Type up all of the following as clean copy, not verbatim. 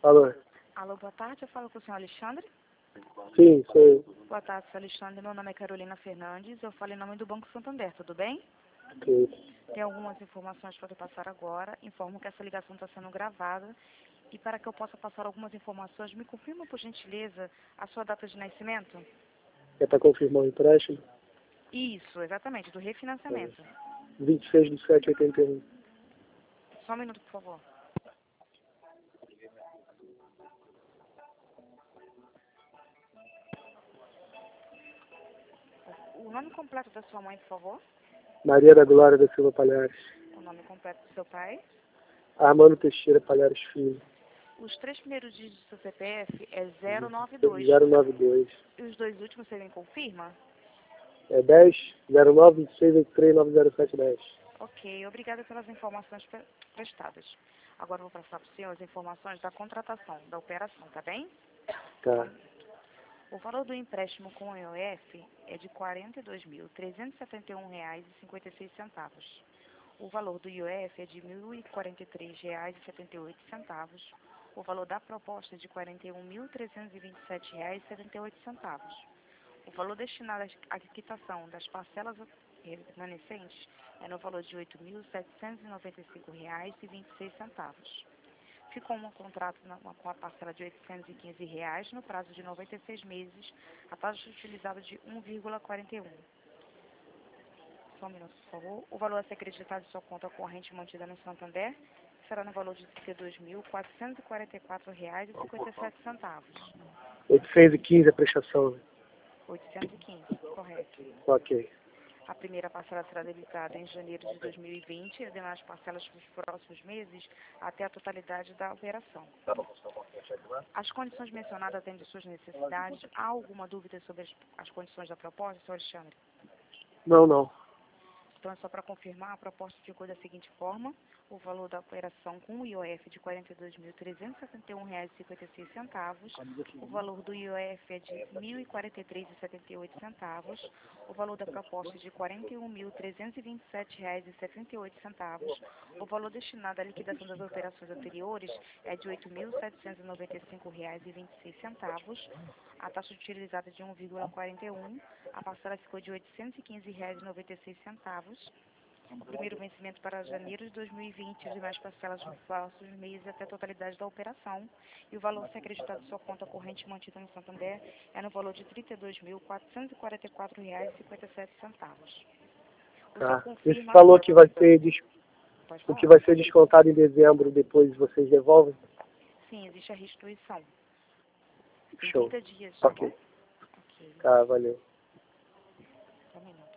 Alô? Alô, boa tarde. Eu falo com o senhor Alexandre. Sim, sou eu. Boa tarde, senhor Alexandre. Meu nome é Carolina Fernandes. Eu falo em nome do Banco Santander, tudo bem? Ok. Tem algumas informações para eu passar agora. Informo que essa ligação está sendo gravada. E para que eu possa passar algumas informações, me confirma, por gentileza, a sua data de nascimento? É para confirmar o empréstimo? Isso, exatamente, do refinanciamento. 26/7/81. Só um minuto, por favor. O nome completo da sua mãe, por favor? Maria da Glória da Silva Palhares. O nome completo do seu pai? Armando Teixeira Palhares Filho. Os 3 primeiros dígitos do seu CPF é 092. 092. E os 2 últimos você me confirma? É 10/09/26/83/90/710. Ok, obrigada pelas informações prestadas. Agora eu vou passar para o senhor as informações da contratação, da operação, tá bem? Tá. O valor do empréstimo com o IOF é de R$ 42.371,56. O valor do IOF é de R$ 1.043,78. O valor da proposta é de R$ 41.327,78. O valor destinado à quitação das parcelas remanescentes é no valor de R$ 8.795,26. Ficou um contrato com a parcela de R$ 815 no prazo de 96 meses, a taxa utilizada de 1,41. Só um minuto, por favor. O valor a ser acreditado em sua conta corrente mantida no Santander será no valor de R$ 32.444,57. 815 a prestação, né? 815, correto. Ok. A primeira parcela será debitada em janeiro de 2020 e as demais parcelas nos próximos meses até a totalidade da operação. As condições mencionadas atendem suas necessidades. Há alguma dúvida sobre as condições da proposta, senhor Alexandre? Não. Então, é só para confirmar, a proposta ficou da seguinte forma: o valor da operação com o IOF de R$ 42.371,56, o valor do IOF é de R$ 1.043,78, o valor da proposta é de R$ 41.327,78, o valor destinado à liquidação das operações anteriores é de R$ 8.795,26, a taxa utilizada é de 1,41, a parcela ficou de R$ 815,96. O primeiro vencimento para janeiro de 2020, as demais parcelas nos próximos meses até a totalidade da operação. E o valor a ser acreditado em sua conta corrente mantida no Santander é no valor de R$ 32.444,57. Tá. Esse valor que vai ser o que vai ser descontado em dezembro, depois vocês devolvem? Sim, existe a restituição. Tem Show. 30 dias, tá Ok. bom? Ok. Tá, valeu. Só um minuto.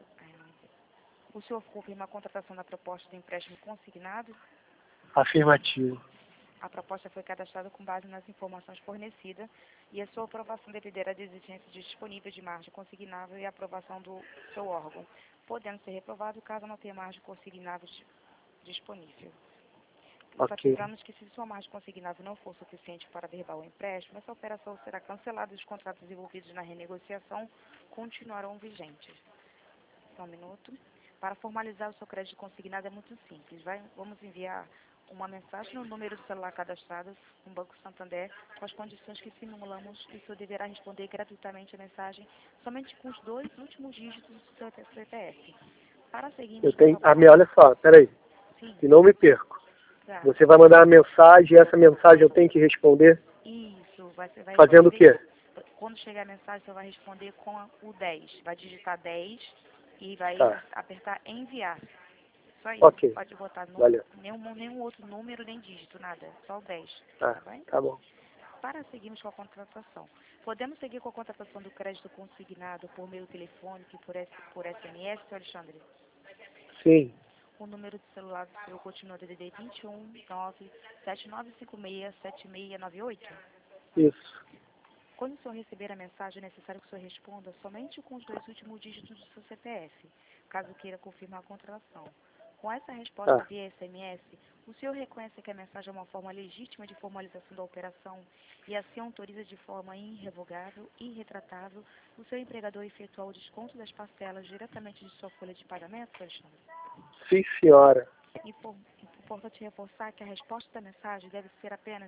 O senhor confirma a contratação da proposta de empréstimo consignado? Afirmativo. A proposta foi cadastrada com base nas informações fornecidas e a sua aprovação dependerá da exigência disponível de margem consignável e a aprovação do seu órgão, podendo ser reprovado caso não tenha margem consignável disponível. Ok. Enfatizamos que se sua margem consignável não for suficiente para averbar o empréstimo, essa operação será cancelada e os contratos envolvidos na renegociação continuarão vigentes. Só um minuto. Para formalizar o seu crédito consignado é muito simples. Vamos enviar uma mensagem no número do celular cadastrado no Banco Santander com as condições que simulamos e o senhor deverá responder gratuitamente a mensagem somente com os 2 últimos dígitos do seu CPF. Para seguirmos com a olha só, peraí. Sim. Se não me perco. Tá. Você vai mandar uma mensagem e essa mensagem eu tenho que responder? Isso. Você vai Fazendo o quê? Quando chegar a mensagem, você vai responder com o 10. Vai digitar 10 e vai apertar enviar. Só isso. Ok. Pode botar Valeu. nenhum outro número nem dígito, nada. Só o 10. Tá bem? Tá bom. Para seguirmos com a contratação. Podemos seguir com a contratação do crédito consignado por meio telefônico e por SMS, senhor Alexandre? Sim. O número de celular do seu continua DDD 21 9 7956 7698? Isso. Quando o senhor receber a mensagem, é necessário que o senhor responda somente com os 2 últimos dígitos do seu CPF, caso queira confirmar a contratação. Com essa resposta via SMS, o senhor reconhece que a mensagem é uma forma legítima de formalização da operação e assim autoriza de forma irrevogável e irretratável o seu empregador a efetuar o desconto das parcelas diretamente de sua folha de pagamento, Alexandre? Sim, senhora. Importante reforçar que a resposta da mensagem deve ser apenas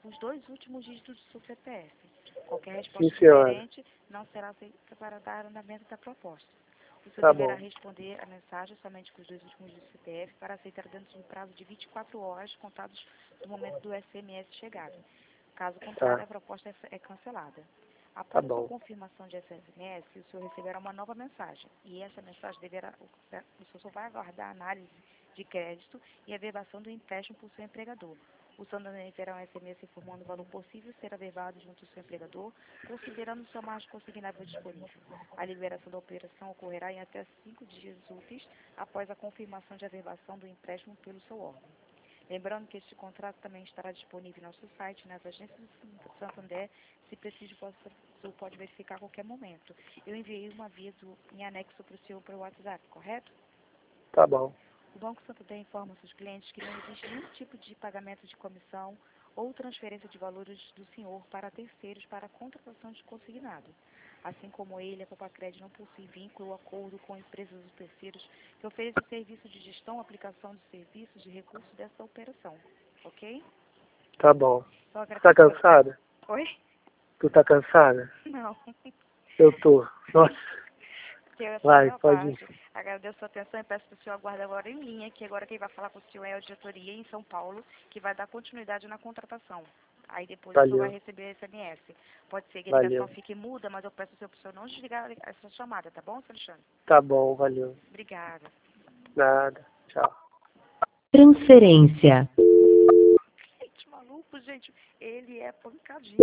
os 2 últimos dígitos do seu CPF. Qualquer Sim, resposta senhora. diferente não será aceita para dar andamento da proposta. O senhor Tá deverá bom. responder a mensagem somente com os 2 últimos dígitos do CPF para aceitar dentro de um prazo de 24 horas contados do momento do SMS chegada. Caso contrário, Tá. a proposta é cancelada. Tá Após a sua bom. confirmação de SMS, o senhor receberá uma nova mensagem. E essa mensagem o senhor só vai aguardar a análise de crédito e a averbação do empréstimo por seu empregador. O Santander terá um SMS informando o valor possível ser averbado junto ao seu empregador, considerando o seu margem consignável disponível. A liberação da operação ocorrerá em até 5 dias úteis após a confirmação de averbação do empréstimo pelo seu órgão. Lembrando que este contrato também estará disponível em nosso site, nas agências do Santander, se preciso, o senhor pode verificar a qualquer momento. Eu enviei um aviso em anexo para o senhor pelo WhatsApp, correto? Tá bom. O Banco Santander informa seus clientes que não existe nenhum tipo de pagamento de comissão ou transferência de valores do senhor para terceiros para a contratação de consignado. Assim como ele, a Copacred não possui vínculo ou acordo com empresas ou terceiros que ofereçam serviço de gestão ou aplicação de serviços de recursos dessa operação. Ok? Tá bom. Só Tá agradeço. cansada? Oi? Tu tá cansada? Não. Eu tô. Nossa. Que eu Vai, minha pode ir. parte. Agradeço a sua atenção e peço que o senhor aguarde agora em linha, que agora quem vai falar com o senhor é a diretoria em São Paulo, que vai dar continuidade na contratação. Aí depois o senhor vai Valeu. receber SMS. Pode ser que a ligação Valeu. fique muda, mas eu peço ao senhor não desligar essa chamada, tá bom, senhor Alexandre? Tá bom, valeu. Obrigada. Nada. Tchau. Transferência. Gente, maluco, gente. Ele é pancadinho.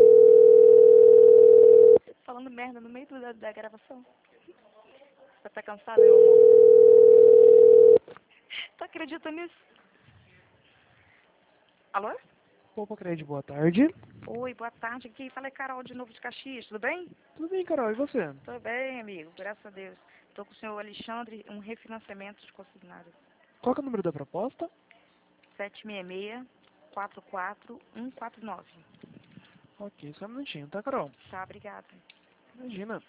Falando merda no meio da gravação. Você tá cansado, meu amor? Tu acredita nisso? Alô? Copacred, boa tarde. Oi, boa tarde. Aqui fala é Carol de novo de Caxias, tudo bem? Tudo bem, Carol, e você? Tudo bem, amigo, graças a Deus. Estou com o senhor Alexandre, um refinanciamento de consignado. Qual que é o número da proposta? 766-44149. Ok, só um minutinho, tá, Carol? Tá, obrigada. Imagina.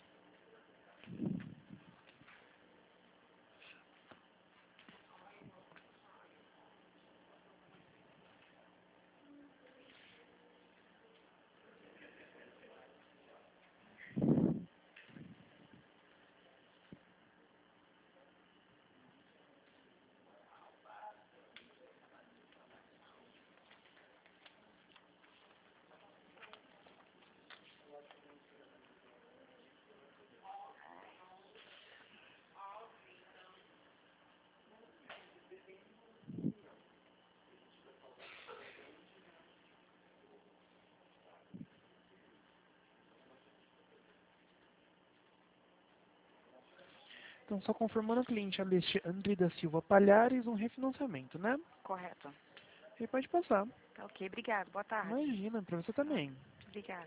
Então, só confirmando o cliente Alexandre da Silva Palhares, um refinanciamento, né? Correto. E pode passar. Tá ok, obrigado. Boa tarde. Imagina, pra você também. Obrigada.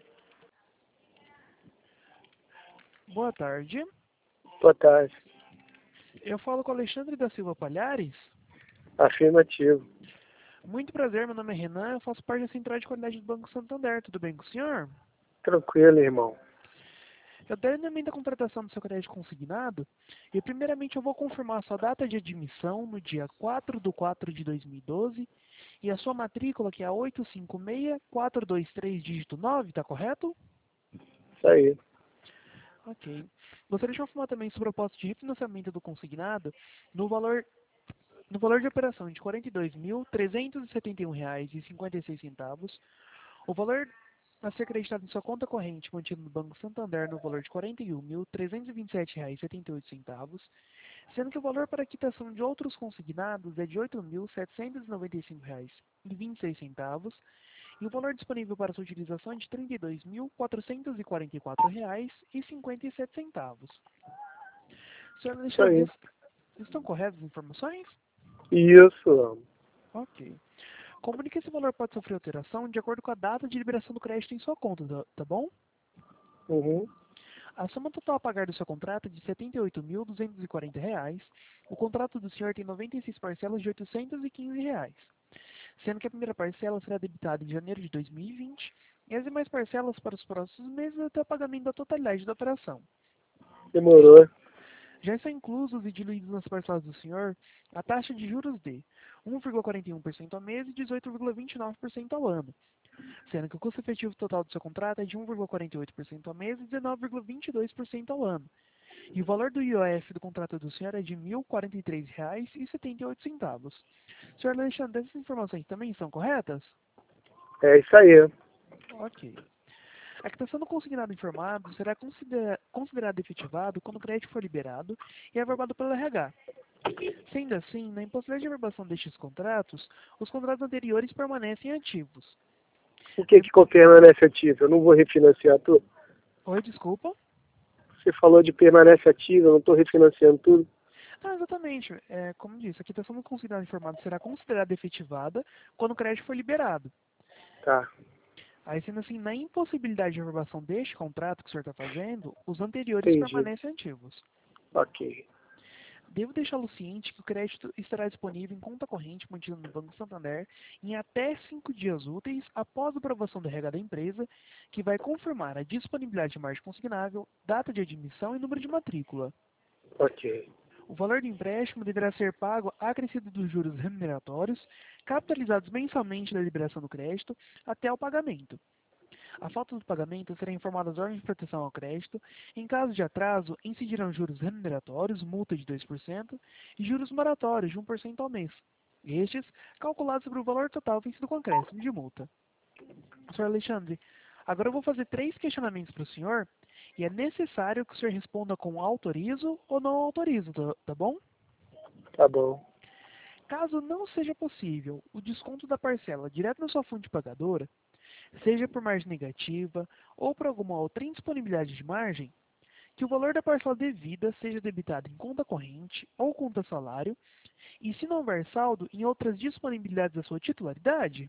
Boa tarde. Boa tarde. Eu falo com o Alexandre da Silva Palhares. Afirmativo. Muito prazer, meu nome é Renan, eu faço parte da Central de Qualidade do Banco Santander. Tudo bem com o senhor? Tranquilo, irmão. Eu terminei a contratação do seu crédito consignado e primeiramente eu vou confirmar a sua data de admissão no dia 4/4 de 2012 e a sua matrícula que é a 856423 dígito 9, tá correto? Isso aí. Ok. Gostaria de confirmar também sobre o proposta de refinanciamento do consignado no valor de operação de R$ 42.371,56. O valor a ser acreditado em sua conta corrente mantido no Banco Santander no valor de R$ 41.327,78, sendo que o valor para quitação de outros consignados é de R$ 8.795,26 e o valor disponível para sua utilização é de R$ 32.444,57. Senhor Isso aí. Alexandre, estão corretas as informações? Isso. Ok. Comunique que esse valor pode sofrer alteração de acordo com a data de liberação do crédito em sua conta, tá bom? Uhum. A soma total a pagar do seu contrato é de R$ 78.240. O contrato do senhor tem 96 parcelas de R$ 815, sendo que a primeira parcela será debitada em janeiro de 2020 e as demais parcelas para os próximos meses até o pagamento da totalidade da operação. Demorou. Já estão inclusos e diluídos nas parcelas do senhor a taxa de juros de 1,41% ao mês e 18,29% ao ano, sendo que o custo efetivo total do seu contrato é de 1,48% ao mês e 19,22% ao ano. E o valor do IOF do contrato do senhor é de R$ 1.043,78. Senhor Alexandre, essas informações também são corretas? É isso aí. Ok. A quitação do consignado informado será considerado efetivado quando o crédito for liberado e averbado pelo RH. Sendo assim, na impossibilidade de averbação destes contratos, os contratos anteriores permanecem ativos. O que permanece ativo? Eu não vou refinanciar tudo? Oi, desculpa? Você falou de permanece ativo, eu não estou refinanciando tudo? Ah, exatamente. Como disse, a quitação do consignado informado será considerada efetivada quando o crédito for liberado. Tá. Aí, sendo assim, na impossibilidade de averbação deste contrato que o senhor está fazendo, os anteriores Entendi. permanecem ativos. Ok. Devo deixá-lo ciente que o crédito estará disponível em conta corrente mantida no Banco Santander em até 5 dias úteis após a aprovação do RH da empresa, que vai confirmar a disponibilidade de margem consignável, data de admissão e número de matrícula. Ok. O valor do empréstimo deverá ser pago acrescido dos juros remuneratórios, capitalizados mensalmente da liberação do crédito, até o pagamento. A falta do pagamento será informada às ordens de proteção ao crédito. Em caso de atraso, incidirão juros remuneratórios, multa de 2%, e juros moratórios de 1% ao mês. Estes, calculados sobre o valor total vencido com acréscimo de multa. Sr. Alexandre, agora eu vou fazer 3 questionamentos para o senhor, e é necessário que o senhor responda com autorizo ou não autorizo, tá bom? Tá bom. Caso não seja possível o desconto da parcela direto na sua fonte pagadora, seja por margem negativa ou por alguma outra indisponibilidade de margem, que o valor da parcela devida seja debitado em conta corrente ou conta salário, e se não houver saldo, em outras disponibilidades da sua titularidade?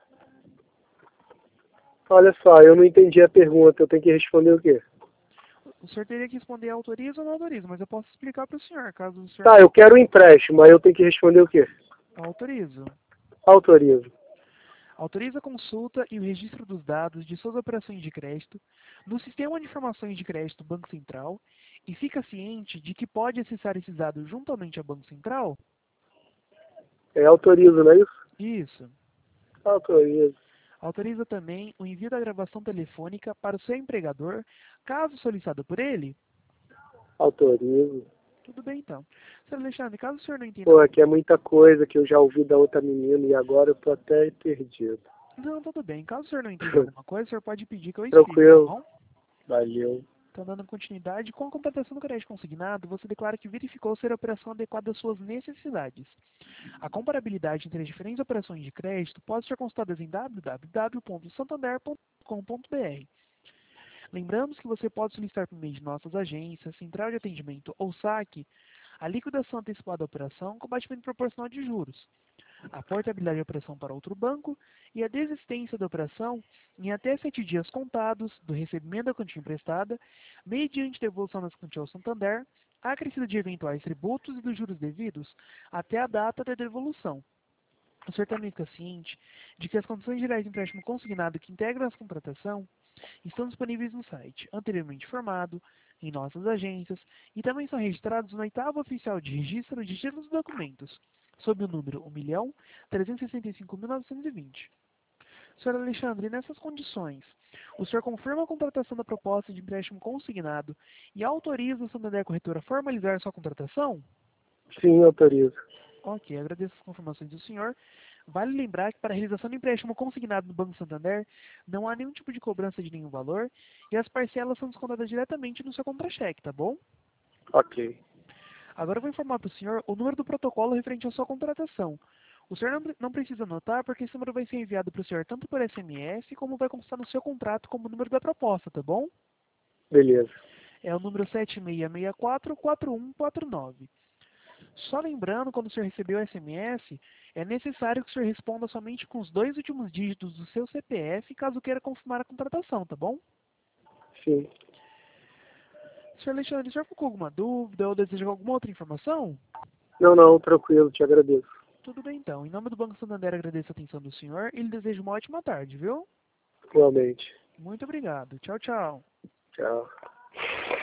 Olha só, eu não entendi a pergunta. Eu tenho que responder o quê? O senhor teria que responder autoriza ou não autoriza, mas eu posso explicar para o senhor, caso o senhor Tá, eu quero um empréstimo. Aí eu tenho que responder o quê? autorizo. Autorizo. Autoriza a consulta e o registro dos dados de suas operações de crédito no Sistema de Informações de Crédito Banco Central e fica ciente de que pode acessar esses dados juntamente ao Banco Central? É autorizo, não é isso? Isso. Autorizo. Autoriza também o envio da gravação telefônica para o seu empregador, caso solicitado por ele? Autorizo. Tudo bem, então. Sr. Alexandre, caso o senhor não entenda... Pô, aqui é muita coisa que eu já ouvi da outra menina e agora eu tô até perdido. Não, tudo bem. Caso o senhor não entenda alguma coisa, o senhor pode pedir que eu explique, tá Tranquilo. bom? Valeu. Então, dando continuidade, com a contratação do crédito consignado, você declara que verificou ser a operação adequada às suas necessidades. A comparabilidade entre as diferentes operações de crédito pode ser consultada em www.santander.com.br. Lembramos que você pode solicitar por meio de nossas agências, central de atendimento ou saque, a liquidação antecipada da operação com batimento proporcional de juros, a portabilidade da operação para outro banco e a desistência da operação em até 7 dias contados do recebimento da quantia emprestada, mediante devolução das quantias ao Santander, acrescido de eventuais tributos e dos juros devidos até a data da devolução. O senhor também fica ciente de que as condições gerais de empréstimo consignado que integram a contratação estão disponíveis no site, anteriormente informado, em nossas agências, e também são registrados no 8º Oficial de Registro de Títulos e Documentos, sob o número 1.365.920. Sr. Alexandre, nessas condições, o senhor confirma a contratação da proposta de empréstimo consignado e autoriza o Santander Corretora a formalizar sua contratação? Sim, autorizo. Ok, agradeço as confirmações do senhor. Vale lembrar que para a realização do empréstimo consignado no Banco Santander, não há nenhum tipo de cobrança de nenhum valor e as parcelas são descontadas diretamente no seu contra-cheque, tá bom? Ok. Agora eu vou informar para o senhor o número do protocolo referente à sua contratação. O senhor não precisa anotar porque esse número vai ser enviado para o senhor tanto por SMS como vai constar no seu contrato como número da proposta, tá bom? Beleza. É o número 7664-4149. Só lembrando, quando o senhor receber o SMS, é necessário que o senhor responda somente com os 2 últimos dígitos do seu CPF, caso queira confirmar a contratação, tá bom? Sim. Sr. Alexandre, o senhor ficou com alguma dúvida ou deseja alguma outra informação? Não, tranquilo, te agradeço. Tudo bem, então. Em nome do Banco Santander, agradeço a atenção do senhor e lhe desejo uma ótima tarde, viu? Igualmente. Muito obrigado. Tchau, tchau. Tchau.